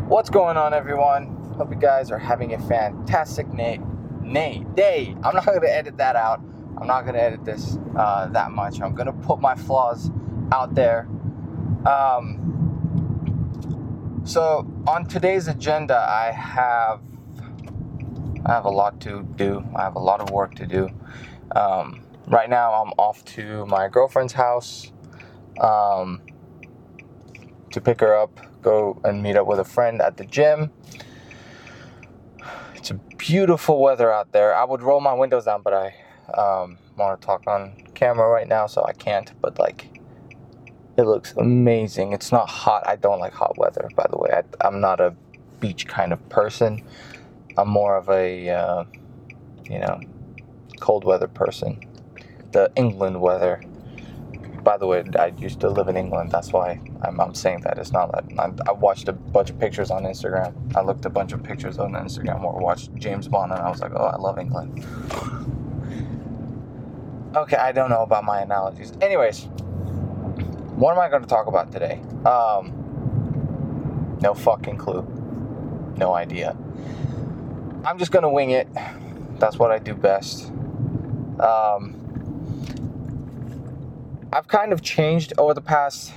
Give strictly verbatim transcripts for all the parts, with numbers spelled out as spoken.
What's going on, everyone? Hope you guys are having a fantastic nay, nay, day. I'm not going to edit that out. I'm not going to edit this uh, that much. I'm going to put my flaws out there. Um, so on today's agenda, I have I have a lot to do. I have a lot of work to do. Um, right now, I'm off to my girlfriend's house um, to pick her up. Go and meet up with a friend at the gym. It's a beautiful weather out there. I would roll my windows down, but I um, want to talk on camera right now, so I can't. But like, it looks amazing. It's not hot. I don't like hot weather, by the way. I, I'm not a beach kind of person. I'm more of a, uh, you know, cold weather person. The England weather. By the way, I used to live in England. That's why I'm, I'm saying that. It's not that. I, I watched a bunch of pictures on Instagram. I looked a bunch of pictures on Instagram or watched James Bond, and I was like, oh, I love England. Okay, I don't know about my analogies. Anyways, what am I going to talk about today? Um, no fucking clue. No idea. I'm just going to wing it. That's what I do best. Um... I've kind of changed over the past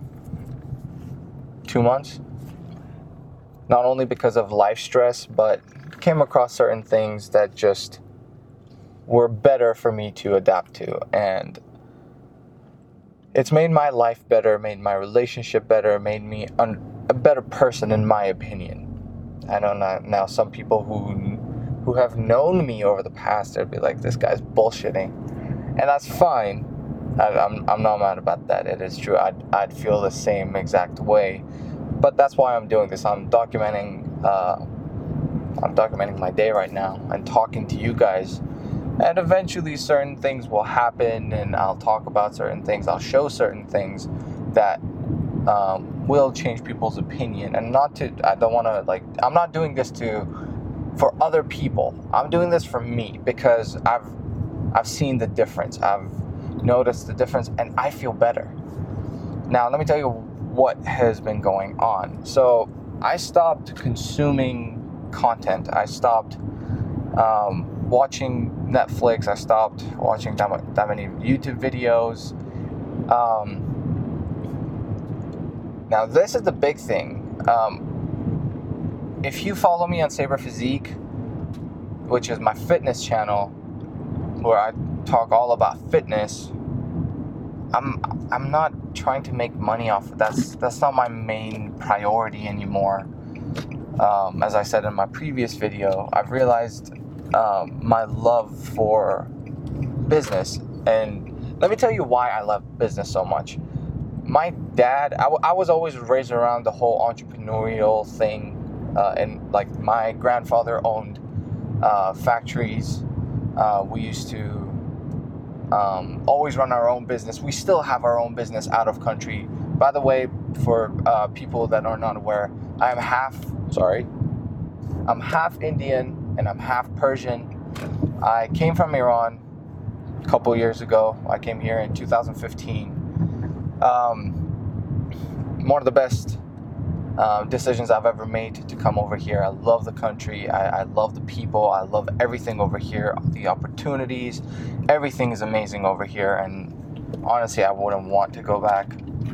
two months. Not only because of life stress, but came across certain things that just were better for me to adapt to. And it's made my life better, made my relationship better, made me un- a better person in my opinion. I know now, now some people who who have known me over the past, they'd be like, this guy's bullshitting. And that's fine. I, I'm I'm not mad about that. It is true. I'd I'd feel the same exact way, but that's why I'm doing this. I'm documenting. Uh, I'm documenting my day right now and talking to you guys. And eventually, certain things will happen, and I'll talk about certain things. I'll show certain things that um, will change people's opinion. And not to. I don't want to like. I'm not doing this to for other people. I'm doing this for me because I've I've seen the difference. I've notice the difference, and I feel better. Now, let me tell you what has been going on. So, I stopped consuming content. I stopped um, watching Netflix. I stopped watching that, that many YouTube videos. Um, now, this is the big thing. Um, if you follow me on Saber Physique, which is my fitness channel, where I talk all about fitness, I'm I'm not trying to make money off of that's that's not my main priority anymore. Um, as I said in my previous video, I've realized um, my love for business, and let me tell you why I love business so much. My dad, I, w- I was always raised around the whole entrepreneurial thing, uh, and like my grandfather owned uh, factories. Uh, we used to um, always run our own business. We still have our own business out of country. By the way, for uh, people that are not aware, I'm half, sorry, I'm half Indian and I'm half Persian. I came from Iran a couple years ago. I came here in two thousand fifteen. Um, one of the best Uh, decisions I've ever made to come over here. I love the country. I, I love the people. I love everything over here. The opportunities. Everything is amazing over here. And honestly, I wouldn't want to go back.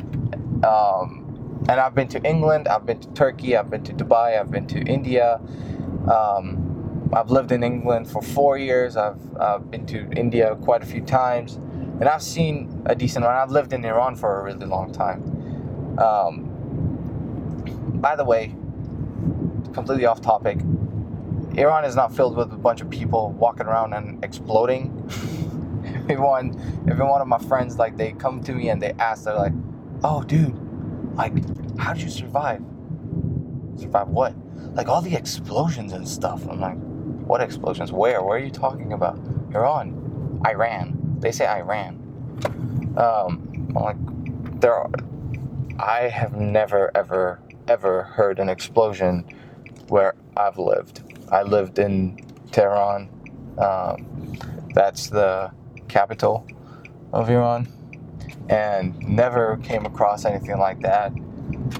Um, and I've been to England. I've been to Turkey. I've been to Dubai. I've been to India. Um, I've lived in England for four years. I've uh, been to India quite a few times. And I've seen a decent amount. I've lived in Iran for a really long time. Um, By the way, completely off topic, Iran is not filled with a bunch of people walking around and exploding. everyone, every one of my friends, like, they come to me and they ask, they're like, oh, dude, like, how did you survive? Survive what? Like, all the explosions and stuff. I'm like, what explosions? Where? Where are you talking about? Iran. Iran. They say Iran. Um, I'm like, there are, I have never, ever... ever heard an explosion where I've lived. I lived in Tehran. Um, that's the capital of Iran. And never came across anything like that.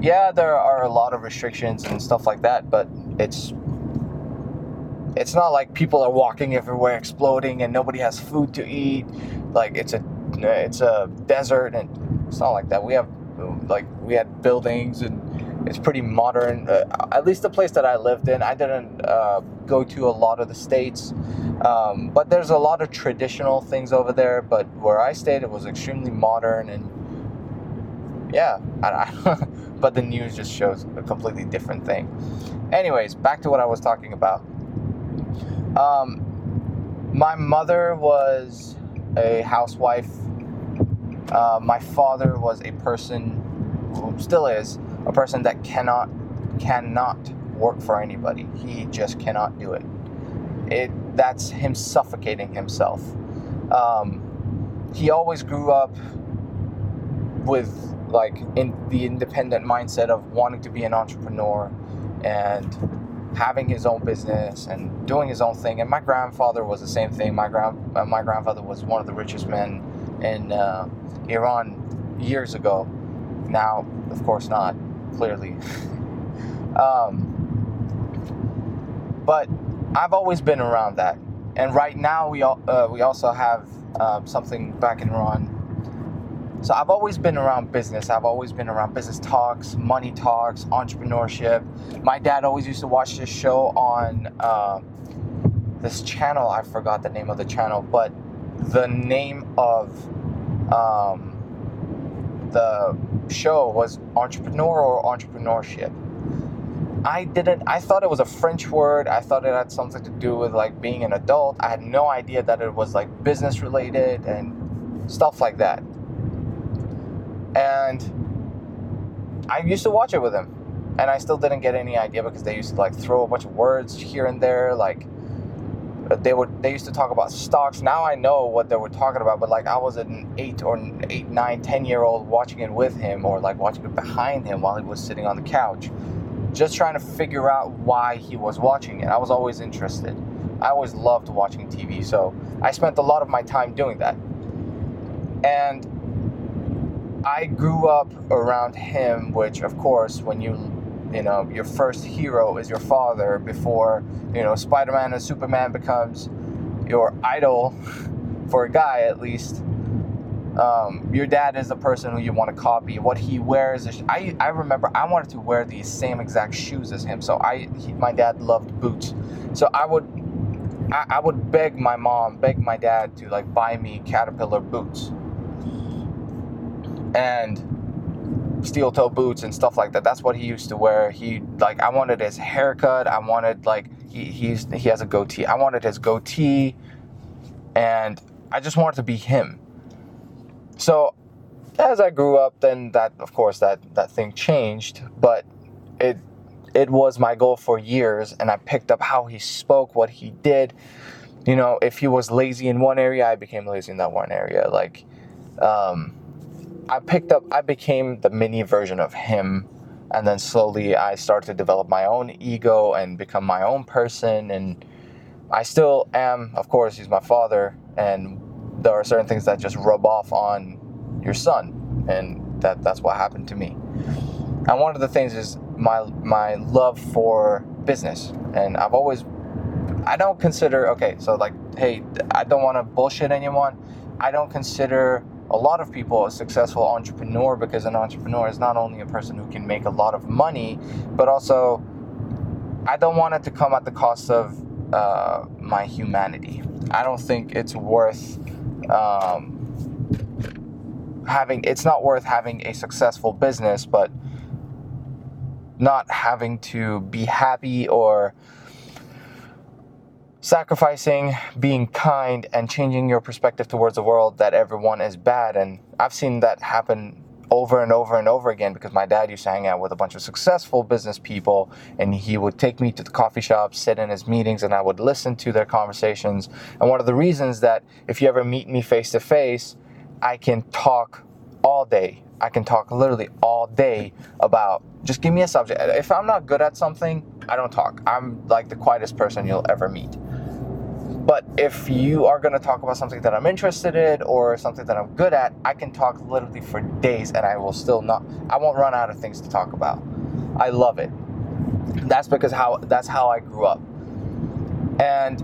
yeah, there are a lot of restrictions and stuff like that, but it's it's not like people are walking everywhere exploding and nobody has food to eat. Like it's a it's a desert, and it's not like that. We have like we had buildings, and it's pretty modern. Uh, at least the place that I lived in, I didn't uh, go to a lot of the states, um, but there's a lot of traditional things over there. But where I stayed, it was extremely modern, and yeah, I, I, but the news just shows a completely different thing. Anyways, back to what I was talking about. Um, my mother was a housewife. Uh, my father was a person, who still is, a person that cannot, cannot work for anybody. He just cannot do it. It that's him suffocating himself. Um, he always grew up with like in the independent mindset of wanting to be an entrepreneur and having his own business and doing his own thing. And my grandfather was the same thing. My grand uh, my grandfather was one of the richest men in uh, Iran years ago. Now, of course, not clearly. um, but I've always been around that. And right now, we all, uh, we also have uh, something back in Iran. So I've always been around business. I've always been around business talks, money talks, entrepreneurship. My dad always used to watch this show on uh, this channel. I forgot the name of the channel, but the name of um, the show was Entrepreneur or Entrepreneurship. I didn't, I thought it was a French word. I thought it had something to do with like being an adult. I had no idea that it was like business related and stuff like that. And I used to watch it with him, and I still didn't get any idea because they used to like throw a bunch of words here and there. Like they would, they used to talk about stocks. Now I know what they were talking about, but like I was an eight or eight, nine, ten year old watching it with him, or like watching it behind him while he was sitting on the couch, just trying to figure out why he was watching it. I was always interested. I always loved watching T V, so I spent a lot of my time doing that. And I grew up around him, which of course, when you, you know, your first hero is your father before, you know, Spider-Man and Superman becomes your idol for a guy at least. Um, your dad is the person who you want to copy. What he wears is, I, I remember I wanted to wear the same exact shoes as him. So I, he, my dad loved boots. So I would, I, I would beg my mom, beg my dad to like buy me Caterpillar boots. And steel toe boots and stuff like that. That's what he used to wear. He like I wanted his haircut. I wanted like he he's he has a goatee. I wanted his goatee, and I just wanted to be him. So as I grew up, then that of course that that thing changed, but it it was my goal for years, and I picked up how he spoke, what he did. You know, if he was lazy in one area, I became lazy in that one area. Like um I picked up, I became the mini version of him, and then slowly I started to develop my own ego and become my own person, and I still am, of course, he's my father, and there are certain things that just rub off on your son, and that, that's what happened to me. And one of the things is my my love for business, and I've always, I don't consider, okay, so like, hey, I don't want to bullshit anyone, I don't consider a lot of people a successful entrepreneur, because an entrepreneur is not only a person who can make a lot of money, but also I don't want it to come at the cost of uh, my humanity. I don't think it's worth um, having, it's not worth having a successful business, but not having to be happy or sacrificing, being kind, and changing your perspective towards the world that everyone is bad. And I've seen that happen over and over and over again, because my dad used to hang out with a bunch of successful business people, and he would take me to the coffee shop, sit in his meetings, and I would listen to their conversations. And one of the reasons that if you ever meet me face to face, I can talk all day. I can talk literally all day about, just give me a subject. If I'm not good at something, I don't talk. I'm like the quietest person you'll ever meet. But if you are going to talk about something that I'm interested in or something that I'm good at, I can talk literally for days and I will still not, I won't run out of things to talk about. I love it. That's because how, that's how I grew up. And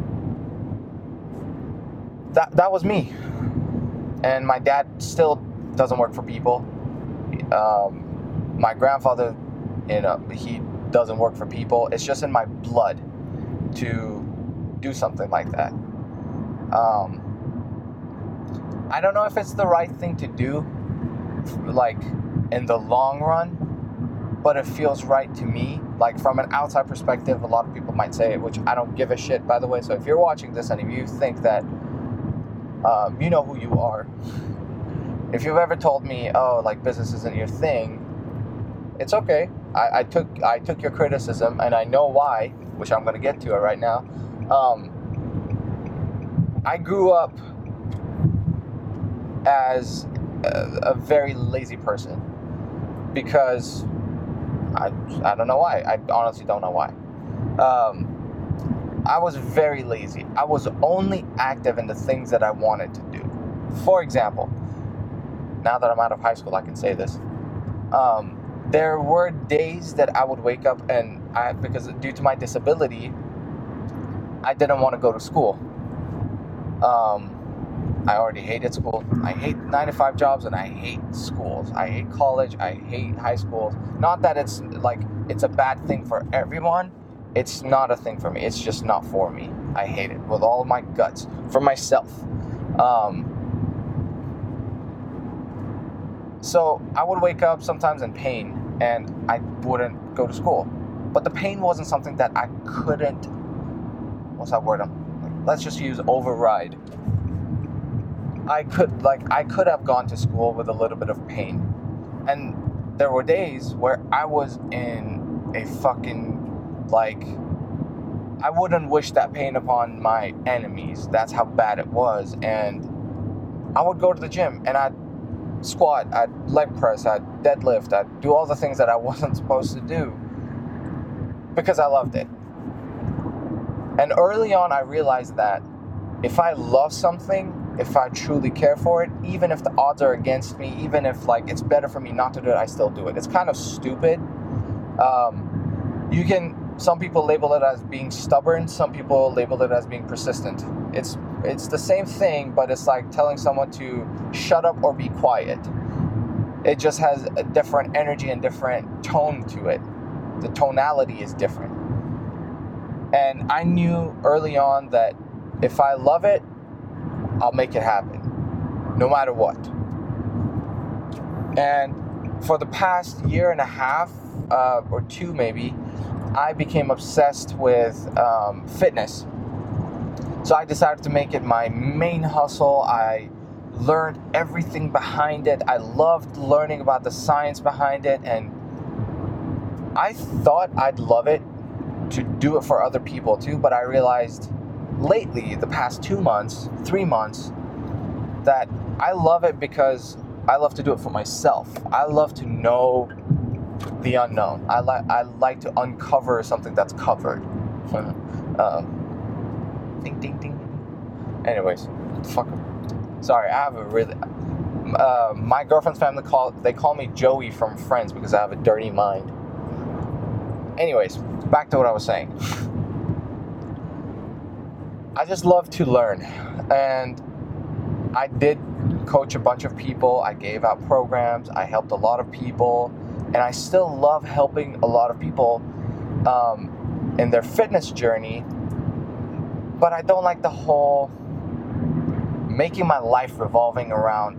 that, that was me. And my dad still doesn't work for people. Um, my grandfather, you know, he doesn't work for people. It's just in my blood to do something like that. Um, I don't know if it's the right thing to do, like in the long run, but it feels right to me. Like from an outside perspective, a lot of people might say it, which I don't give a shit, by the way. So if you're watching this and if you think that, um, you know who you are. If you've ever told me, oh, like business isn't your thing, it's okay. I, I took I took your criticism and I know why, which I'm going to get to it right now. Um, I grew up as a, a very lazy person because I I don't know why. I honestly don't know why. Um, I was very lazy. I was only active in the things that I wanted to do. For example, now that I'm out of high school, I can say this. Um, there were days that I would wake up and I, because due to my disability, I didn't want to go to school. Um, I already hated school. I hate nine to five jobs and I hate schools. I hate college. I hate high schools. Not that it's like, it's a bad thing for everyone. It's not a thing for me. It's just not for me. I hate it with all of my guts. For myself. Um, so I would wake up sometimes in pain and I wouldn't go to school. But the pain wasn't something that I couldn't, what's that word? I'm, like, let's just use override. I could, like, I could have gone to school with a little bit of pain. And there were days where I was in a fucking, like, I wouldn't wish that pain upon my enemies. That's how bad it was. And I would go to the gym and I'd squat, I'd leg press, I'd deadlift, I'd do all the things that I wasn't supposed to do because I loved it. And early on, I realized that if I love something, if I truly care for it, even if the odds are against me, even if like it's better for me not to do it, I still do it. It's kind of stupid. Um, you can, some people label it as being stubborn. Some people label it as being persistent. It's it's the same thing, but it's like telling someone to shut up or be quiet. It just has a different energy and different tone to it. The tonality is different. And I knew early on that if I love it, I'll make it happen, no matter what. And for the past year and a half, uh, or two maybe, I became obsessed with um, fitness. So I decided to make it my main hustle. I learned everything behind it. I loved learning about the science behind it. And I thought I'd love it to do it for other people too, but I realized lately, the past two months, three months, that I love it because I love to do it for myself. I love to know the unknown. I like I like to uncover something that's covered. um, ding ding ding. Anyways, fuck. Sorry, I have a really. Uh, my girlfriend's family call they call me Joey from Friends because I have a dirty mind. Anyways, back to what I was saying. I just love to learn, and I did coach a bunch of people. I gave out programs. I helped a lot of people, and I still love helping a lot of people um, in their fitness journey. But I don't like the whole making my life revolving around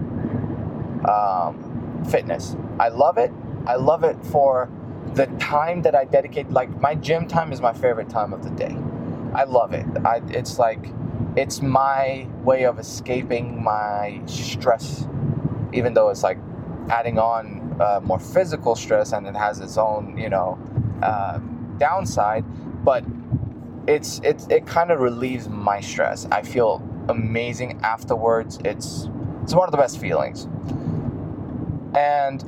um, fitness. I love it. I love it for the time that I dedicate. Like my gym time is my favorite time of the day. I love it. I, it's like, it's my way of escaping my stress, even though it's like adding on uh, more physical stress and it has its own, you know, uh, downside, but it's, it's, it kind of relieves my stress. I feel amazing afterwards. It's, it's one of the best feelings. And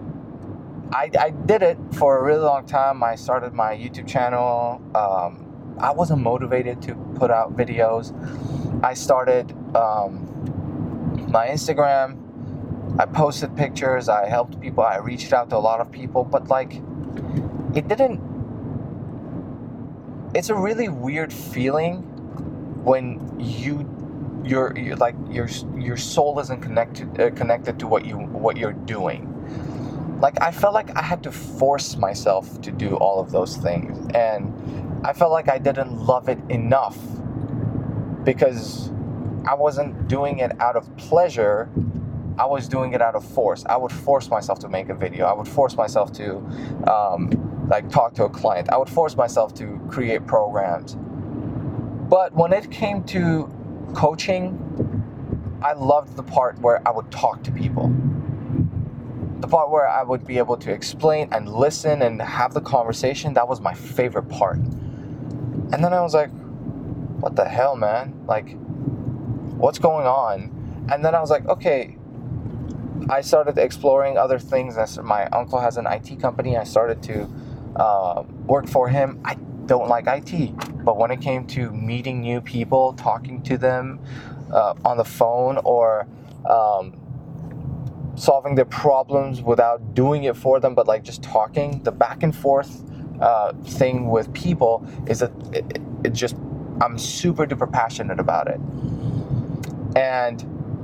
I, I did it for a really long time. I started my YouTube channel. Um, I wasn't motivated to put out videos. I started um, my Instagram. I posted pictures. I helped people. I reached out to a lot of people, but like, it didn't. It's a really weird feeling when you, you're, you're like your your soul isn't connected uh, connected to what you what you're doing. Like, I felt like I had to force myself to do all of those things, and I felt like I didn't love it enough because I wasn't doing it out of pleasure. I was doing it out of force. I would force myself to make a video. I would force myself to um, like talk to a client. I would force myself to create programs. But when it came to coaching, I loved the part where I would talk to people. The part where I would be able to explain and listen and have the conversation, that was my favorite part. And then I was like, what the hell, man? Like, what's going on? And then I was like, okay, I started exploring other things. My uncle has an I T company. I started to uh, work for him. I don't like I T, but when it came to meeting new people, talking to them uh, on the phone, or um, solving their problems without doing it for them, but like just talking, the back and forth uh, thing with people is a, it, it just, I'm super duper passionate about it. And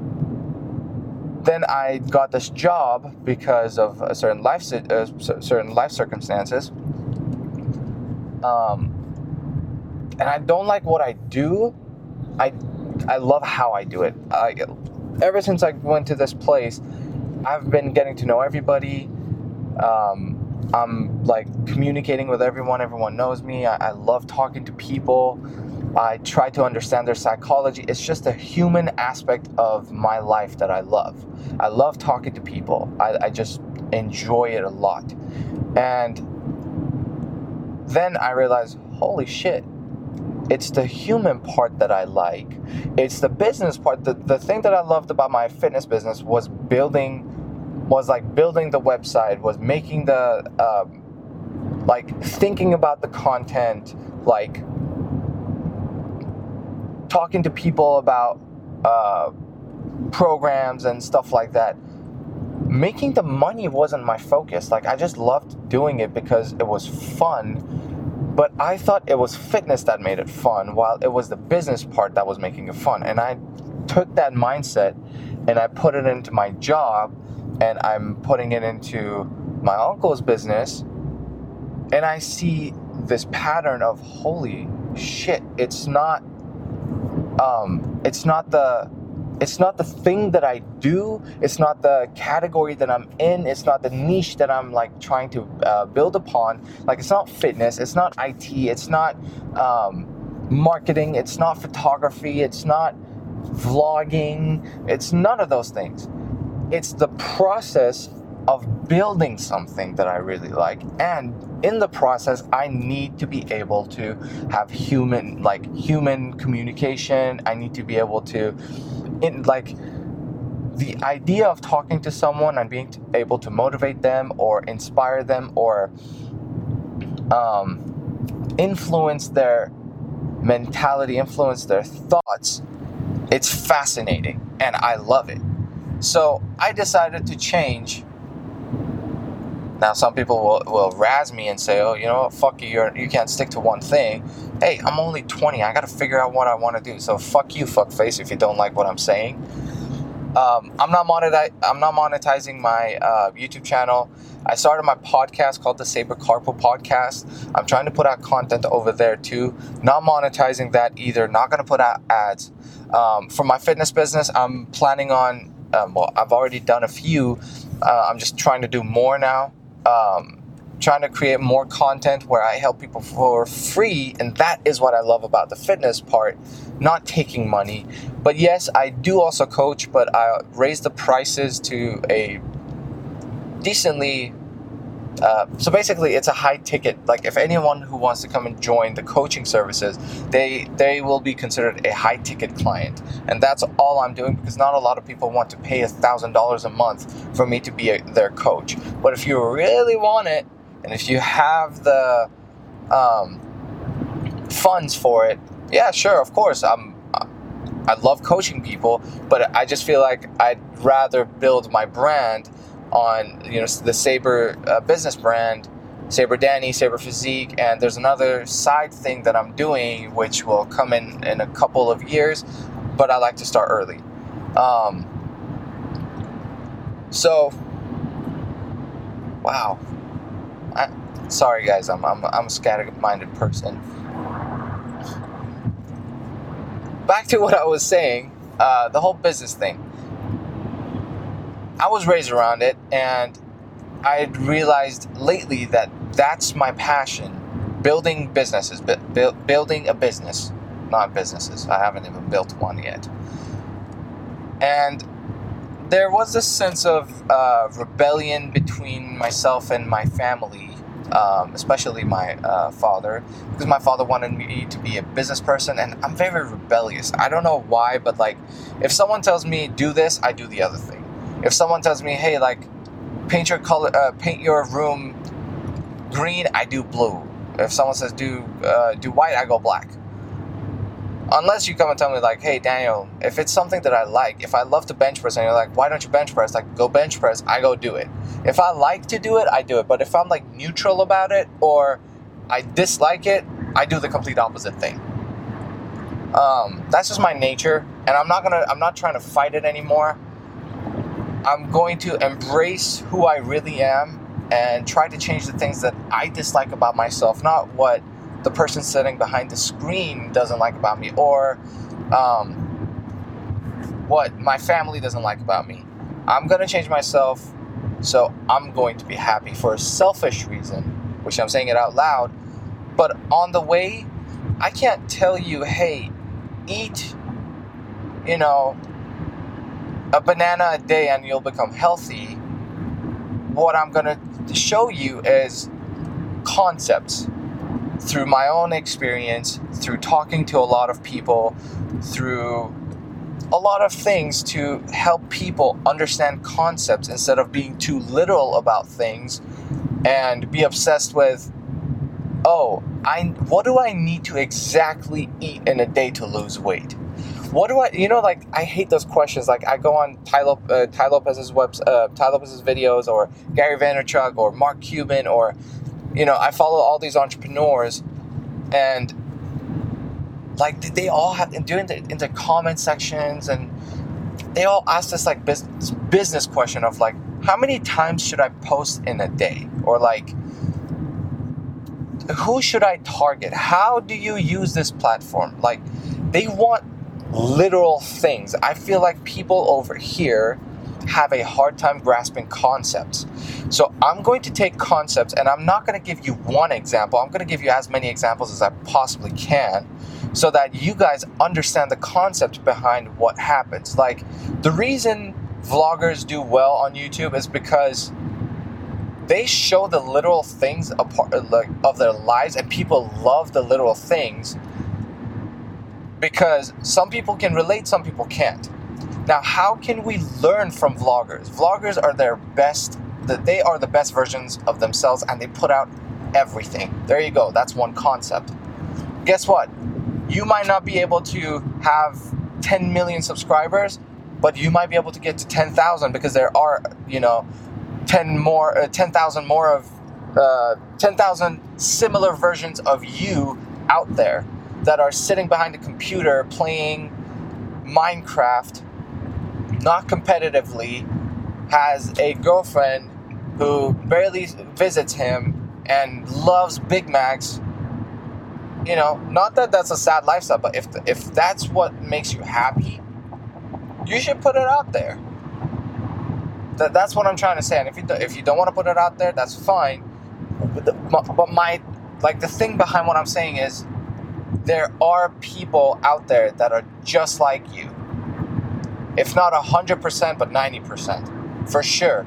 then I got this job because of a certain life, uh, certain life circumstances. Um, and I don't like what I do. I, I love how I do it. I, ever since I went to this place, I've been getting to know everybody. Um, I'm like communicating with everyone. Everyone knows me. I, I love talking to people. I try to understand their psychology. It's just a human aspect of my life that I love. I love talking to people. I, I just enjoy it a lot. And then I realized, holy shit, it's the human part that I like. It's the business part. The, the thing that I loved about my fitness business was building, was like building the website, was making the, um, like thinking about the content, like talking to people about uh, programs and stuff like that. Making the money wasn't my focus. Like, I just loved doing it because it was fun. But I thought it was fitness that made it fun, while it was the business part that was making it fun. And I took that mindset and I put it into my job, and I'm putting it into my uncle's business. And I see this pattern of, holy shit, it's not, um, it's not the, it's not the thing that I do. It's not the category that I'm in. It's not the niche that I'm like trying to uh, build upon. Like, it's not fitness. It's not I T. It's not um, marketing. It's not photography. It's not vlogging. It's none of those things. It's the process of building something that I really like. And in the process, I need to be able to have human, like human communication. I need to be able to, in like, the idea of talking to someone and being able to motivate them or inspire them or um, influence their mentality, influence their thoughts, it's fascinating and I love it. So I decided to change. Now, some people will, will razz me and say, oh, you know what, fuck you, you're, you can't stick to one thing. Hey, I'm only twenty. I got to figure out what I want to do. So fuck you, fuckface, if you don't like what I'm saying. Um, I'm not monetize, I'm not monetizing my uh, YouTube channel. I started my podcast called the Saber Carpool Podcast. I'm trying to put out content over there too. Not monetizing that either. Not going to put out ads. Um, for my fitness business, I'm planning on, um, well, I've already done a few. Uh, I'm just trying to do more now. Um, trying to create more content where I help people for free, and that is what I love about the fitness part, not taking money. But yes, I do also coach, but I raise the prices to a decently, uh, so basically it's a high ticket. Like, if anyone who wants to come and join the coaching services, they they will be considered a high ticket client, and that's all I'm doing, because not a lot of people want to pay a thousand dollars a month for me to be a, their coach. But if you really want it, and if you have the um, funds for it, yeah, sure, of course, I'm, I love coaching people, but I just feel like I'd rather build my brand on, you know, the Saber uh, business brand, Saber Danny, Saber Physique, and there's another side thing that I'm doing, which will come in in a couple of years, but I like to start early. Um, so, wow. I, sorry guys, I'm I'm I'm a scattered-minded person. Back to what I was saying, uh, the whole business thing. I was raised around it, and I realized lately that that's my passion. Building businesses, bu- building a business, not businesses. I haven't even built one yet. And there was this sense of uh, rebellion between myself and my family, um, especially my uh, father, because my father wanted me to be a business person, and I'm very rebellious. I don't know why, but like, if someone tells me do this, I do the other thing. If someone tells me, hey, like, paint your color, uh, paint your room green, I do blue. If someone says do uh, do white, I go black. Unless you come and tell me like, hey Daniel, if it's something that I like, if I love to bench press and you're like, why don't you bench press? Like, go bench press, I go do it. If I like to do it, I do it. But if I'm like neutral about it or I dislike it, I do the complete opposite thing. Um, that's just my nature, and I'm not gonna I'm not trying to fight it anymore. I'm going to embrace who I really am and try to change the things that I dislike about myself, not what the person sitting behind the screen doesn't like about me, or um, what my family doesn't like about me. I'm going to change myself, so I'm going to be happy for a selfish reason, which I'm saying it out loud. But on the way, I can't tell you, hey, eat, you know, a banana a day and you'll become healthy. What I'm going to show you is concepts through my own experience, through talking to a lot of people, through a lot of things to help people understand concepts instead of being too literal about things and be obsessed with, oh, I what do I need to exactly eat in a day to lose weight? What do I, you know, like, I hate those questions. Like, I go on Ty, Lop- uh, Ty Lopez's webs, uh, Ty Lopez's videos, or Gary Vaynerchuk, or Mark Cuban, or, you know, I follow all these entrepreneurs, and, like, they all have, doing the, in the comment sections, and they all ask this, like, business, business question of, like, how many times should I post in a day? Or, like, who should I target? How do you use this platform? Like, they want literal things. I feel like people over here have a hard time grasping concepts. So I'm going to take concepts, and I'm not going to give you one example. I'm going to give you as many examples as I possibly can so that you guys understand the concept behind what happens. Like, the reason vloggers do well on YouTube is because they show the literal things apart, like, of their lives, and people love the literal things because some people can relate, some people can't. Now, how can we learn from vloggers? Vloggers are their best, they are the best versions of themselves, and they put out everything. There you go. That's one concept. Guess what? You might not be able to have ten million subscribers, but you might be able to get to ten thousand because there are, you know, ten more, uh, ten thousand more of, uh, ten thousand similar versions of you out there that are sitting behind a computer playing Minecraft, not competitively, has a girlfriend who barely visits him and loves Big Macs. You know, not that that's a sad lifestyle, but if if that's what makes you happy, you should put it out there. That that's what I'm trying to say. And if you do, if you don't want to put it out there, that's fine. But, the, but my like the thing behind what I'm saying is, there are people out there that are just like you. If not one hundred percent, but ninety percent. For sure.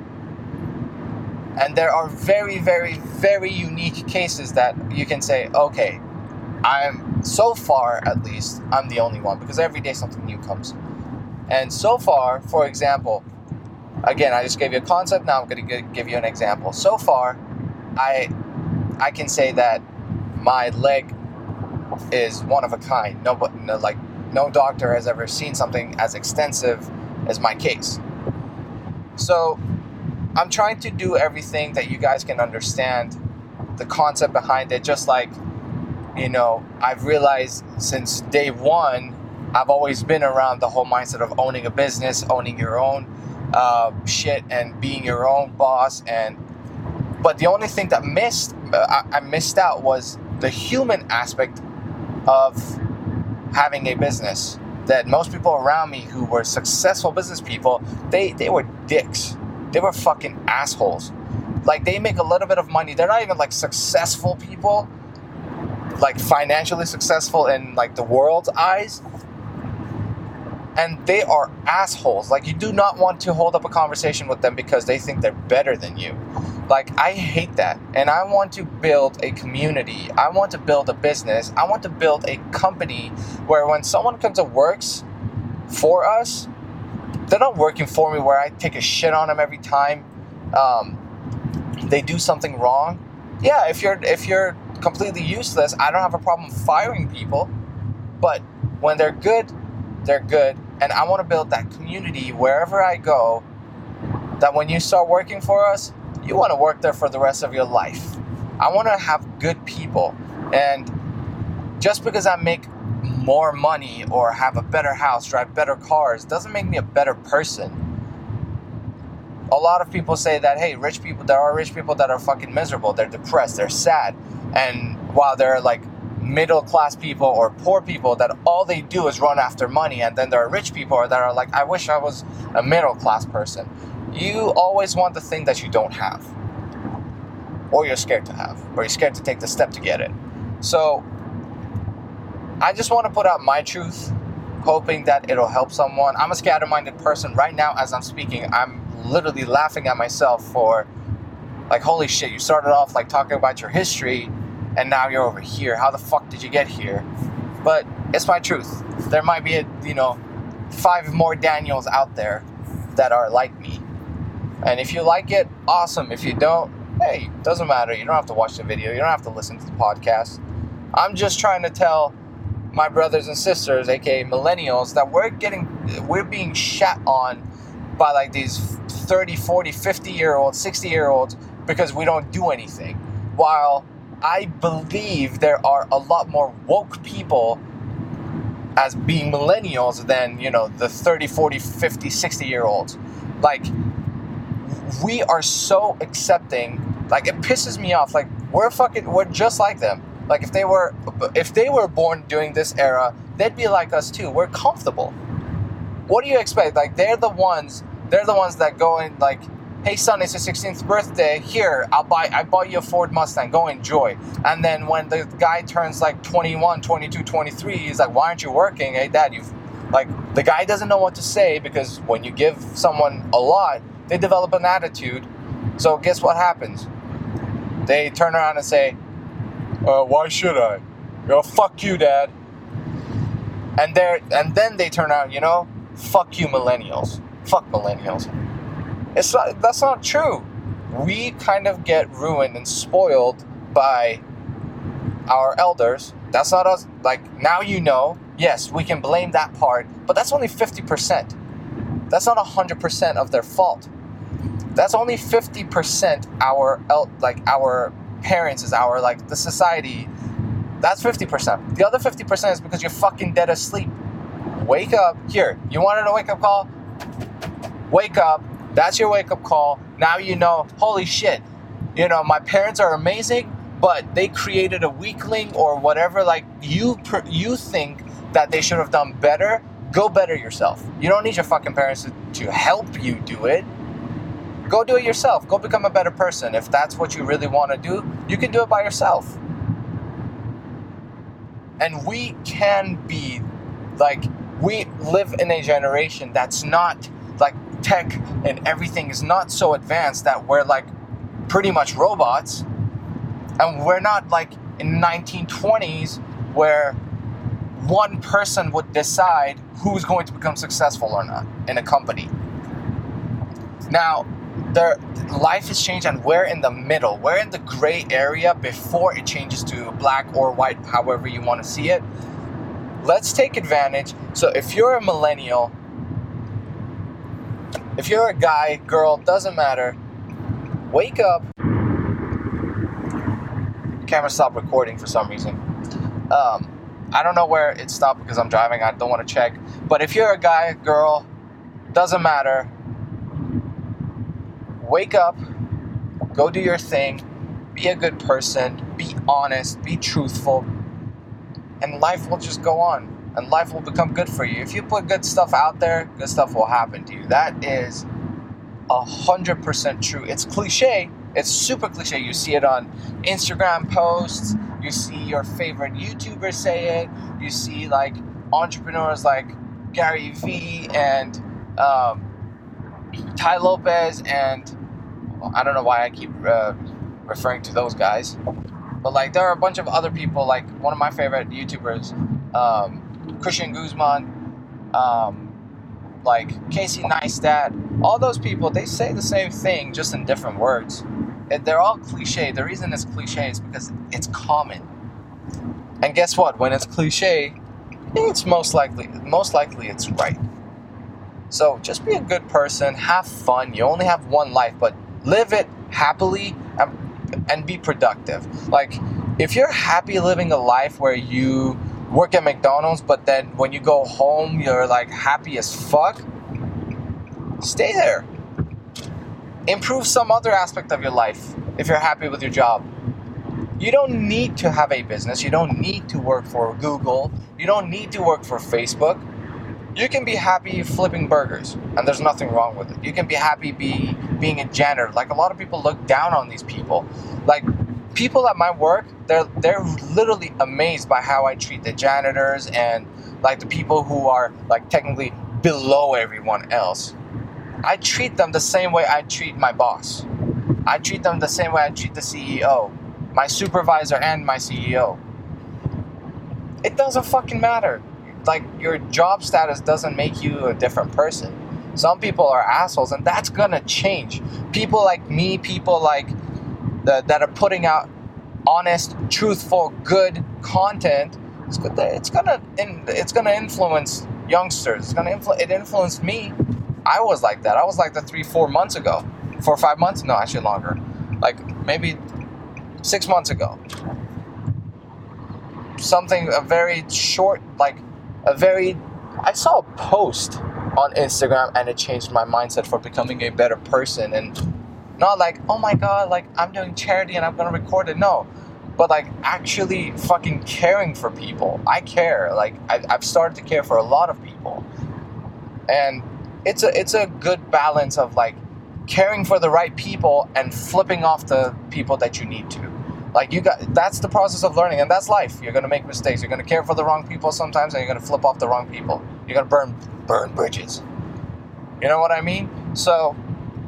And there are very, very, very unique cases that you can say, okay, I'm, so far at least, I'm the only one. Because every day something new comes. And so far, for example, again, I just gave you a concept, now I'm going to give you an example. So far, I I can say that my leg is one of a kind. No, no, like no doctor has ever seen something as extensive as my case. So I'm trying to do everything that you guys can understand the concept behind it. Just like, you know, I've realized since day one, I've always been around the whole mindset of owning a business, owning your own uh, shit, and being your own boss. And but the only thing that missed, uh, I, I missed out was the human aspect of having a business. That most people around me who were successful business people, they, they were dicks. They were fucking assholes. Like, they make a little bit of money. They're not even like successful people, like financially successful in like the world's eyes. And they are assholes. Like, you do not want to hold up a conversation with them because they think they're better than you. Like, I hate that. And I want to build a community. I want to build a business. I want to build a company where when someone comes and works for us, they're not working for me where I take a shit on them every time um, they do something wrong. Yeah, if you're if you're completely useless, I don't have a problem firing people. But when they're good, they're good. And I want to build that community wherever I go, that when you start working for us, you want to work there for the rest of your life. I want to have good people. And just because I make more money or have a better house, drive better cars, doesn't make me a better person. A lot of people say that, hey, rich people, there are rich people that are fucking miserable. They're depressed. They're sad. And while they're like middle class people or poor people that all they do is run after money, and then there are rich people that are like, I wish I was a middle class person. You always want the thing that you don't have, or you're scared to have, or you're scared to take the step to get it. So I just want to put out my truth, hoping that it'll help someone. I'm a scatter-minded person. Right now, as I'm speaking, I'm literally laughing at myself for like, holy shit, you started off like talking about your history and now you're over here. How the fuck did you get here? But it's my truth. There might be, a, you know, five more Daniels out there that are like me. And if you like it, awesome. If you don't, hey, doesn't matter. You don't have to watch the video. You don't have to listen to the podcast. I'm just trying to tell my brothers and sisters, aka millennials, that we're getting, we're being shat on by like these thirty, forty, fifty year olds, sixty year olds because we don't do anything. While I believe there are a lot more woke people as being millennials than, you know, the thirty, forty, fifty, sixty year olds. Like, we are so accepting, like, it pisses me off. Like, we're fucking, we're just like them. Like, if they were, if they were born during this era, they'd be like us too. We're comfortable. What do you expect? Like, they're the ones, they're the ones that go in, like, hey son, it's your sixteenth birthday, here, I'll buy, I bought you a Ford Mustang, go enjoy. And then when the guy turns like twenty-one, twenty-two, twenty-three, he's like, why aren't you working? Hey dad, you've, like, the guy doesn't know what to say, because when you give someone a lot, they develop an attitude. So guess what happens? They turn around and say, uh, why should I? Yo, fuck you, dad. And they're, and then they turn out, you know, fuck you millennials. Fuck millennials. It's not, that's not true. We kind of get ruined and spoiled by our elders. That's not us. Like, now you know, yes, we can blame that part, but that's only fifty percent. That's not one hundred percent of their fault. That's only fifty percent our, el- like, our parents, is our, like, the society. That's fifty percent. The other fifty percent is because you're fucking dead asleep. Wake up. Here, you wanted a wake-up call? Wake up. That's your wake-up call. Now you know, holy shit, you know, my parents are amazing, but they created a weakling or whatever. Like, you you think that they should have done better. Go better yourself. You don't need your fucking parents to, to help you do it. Go do it yourself. Go become a better person. If that's what you really want to do, you can do it by yourself. And we can be, like, we live in a generation that's not, like, tech and everything is not so advanced that we're, like, pretty much robots. And we're not, like, in nineteen twenties where one person would decide who's going to become successful or not in a company. Now, their life has changed, and we're in the middle. We're in the gray area before it changes to black or white, however you want to see it. Let's take advantage. So if you're a millennial, if you're a guy, girl, doesn't matter, wake up. Camera stopped recording for some reason. Um, I don't know where it stopped because I'm driving. I don't want to check. But if you're a guy, girl, doesn't matter. Wake up. Go do your thing. Be a good person. Be honest. Be truthful. And life will just go on. And life will become good for you. If you put good stuff out there, good stuff will happen to you. That is a hundred percent true. It's cliche. It's super cliche. You see it on Instagram posts. You see your favorite YouTubers say it. You see like entrepreneurs like Gary Vee and um, Tai Lopez, and well, I don't know why I keep uh, referring to those guys, but like there are a bunch of other people. Like one of my favorite YouTubers, um, Christian Guzman, um, like Casey Neistat. All those people, they say the same thing, just in different words. And they're all cliche. The reason it's cliche is because it's common. And guess what? When it's cliche, it's most likely, most likely it's right. So just be a good person. Have fun. You only have one life, but live it happily and, and be productive. Like, if you're happy living a life where you work at McDonald's, but then when you go home, you're like happy as fuck, stay there. Improve some other aspect of your life if you're happy with your job. You don't need to have a business. You don't need to work for Google. You don't need to work for Facebook. You can be happy flipping burgers, and there's nothing wrong with it. You can be happy be, being a janitor. Like, a lot of people look down on these people. Like, people at my work, they're they're literally amazed by how I treat the janitors and like the people who are like technically below everyone else. I treat them the same way I treat my boss. I treat them the same way I treat the C E O, my supervisor, and my C E O. It doesn't fucking matter. Like, your job status doesn't make you a different person. Some people are assholes, and that's gonna change. People like me, people like the, that are putting out honest, truthful, good content, it's, it's gonna it's gonna influence youngsters. It's gonna influ- it influenced me. I was like that. I was like that three, four months ago. Four or five months? No, actually longer. Like maybe six months ago. Something, a very short, like a very, I saw a post on Instagram and it changed my mindset for becoming a better person. And not like, oh my God, like I'm doing charity and I'm going to record it. No, but like actually fucking caring for people. I care. Like I, I've started to care for a lot of people. And It's a it's a good balance of like caring for the right people and flipping off the people that you need to. Like you got that's the process of learning, and that's life. You're gonna make mistakes. You're gonna care for the wrong people sometimes, and you're gonna flip off the wrong people. You're gonna burn burn bridges. You know what I mean? So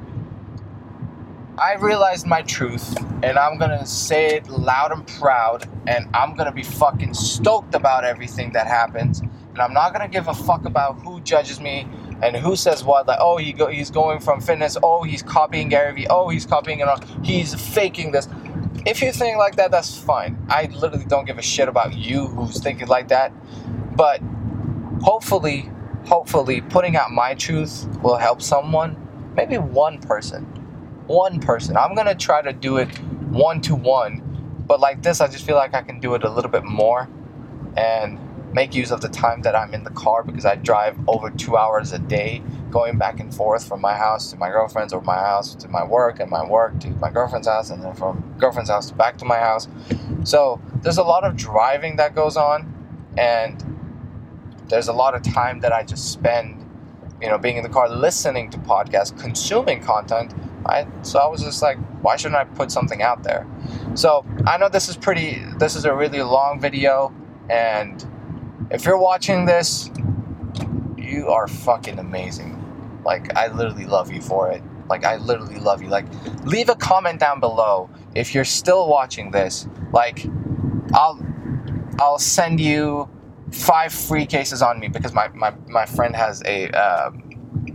I realized my truth, and I'm gonna say it loud and proud, and I'm gonna be fucking stoked about everything that happens, and I'm not gonna give a fuck about who judges me. And who says what? Like, oh, he go, he's going from fitness. Oh, he's copying Gary Vee. Oh, he's copying it. He's faking this. If you think like that, that's fine. I literally don't give a shit about you who's thinking like that. But hopefully, hopefully, putting out my truth will help someone. Maybe one person. One person. I'm going to try to do it one-to-one. But like this, I just feel like I can do it a little bit more. And make use of the time that I'm in the car, because I drive over two hours a day going back and forth from my house to my girlfriend's, or my house to my work, and my work to my girlfriend's house, and then from girlfriend's house back to my house. So there's a lot of driving that goes on, and there's a lot of time that I just spend, you know, being in the car, listening to podcasts, consuming content. I, so I was just like, why shouldn't I put something out there? So I know this is pretty, this is a really long video, and if you're watching this, you are fucking amazing. Like, I literally love you for it. Like, I literally love you. Like, leave a comment down below if you're still watching this. Like, I'll I'll send you five free cases on me, because my, my, my friend has a, uh,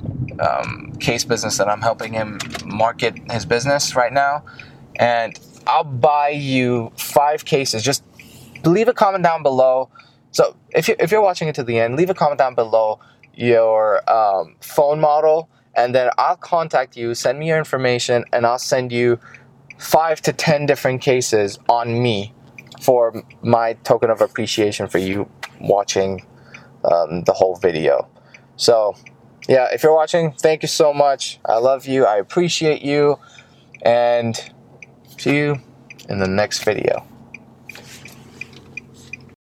um, case business that I'm helping him market his business right now. And I'll buy you five cases. Just leave a comment down below. So if, you, if you're watching it to the end, leave a comment down below your um, phone model, and then I'll contact you, send me your information, and I'll send you five to ten different cases on me for my token of appreciation for you watching um, the whole video. So yeah, if you're watching, thank you so much. I love you. I appreciate you. And see you in the next video.